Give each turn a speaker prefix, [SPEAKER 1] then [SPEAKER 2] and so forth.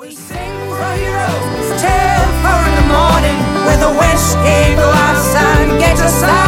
[SPEAKER 1] We sing for heroes till 4 in the morning with a whiskey glass and get us out.